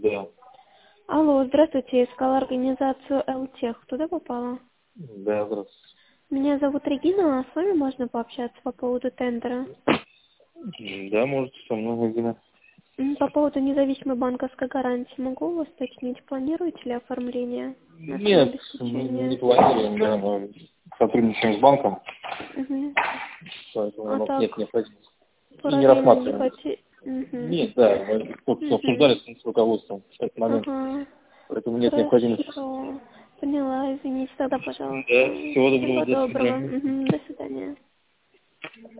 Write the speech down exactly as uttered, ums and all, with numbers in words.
Да. Алло, здравствуйте, я искала организацию эл-тех. Туда попала? Да, здравствуйте. Меня зовут Регина, а с вами можно пообщаться по поводу тендера? Да, можете со мной, Регина. М, По поводу независимой банковской гарантии могу у вас уточнить, планируете ли оформление на Нет, не самообеспечение? планируем, да, мы сотрудничаем с банком, Угу. поэтому у А нас нет так, необходимости. И не параллельно не рассматриваем. хотите? Угу. Нет, да, мы только что Угу. обсуждали с руководством в этот момент, Ага. поэтому нет необходимости. Хорошо. Поняла, извините тогда, пожалуйста. Да, всего доброго, Всего до доброго. свидания. Мгм. До свидания.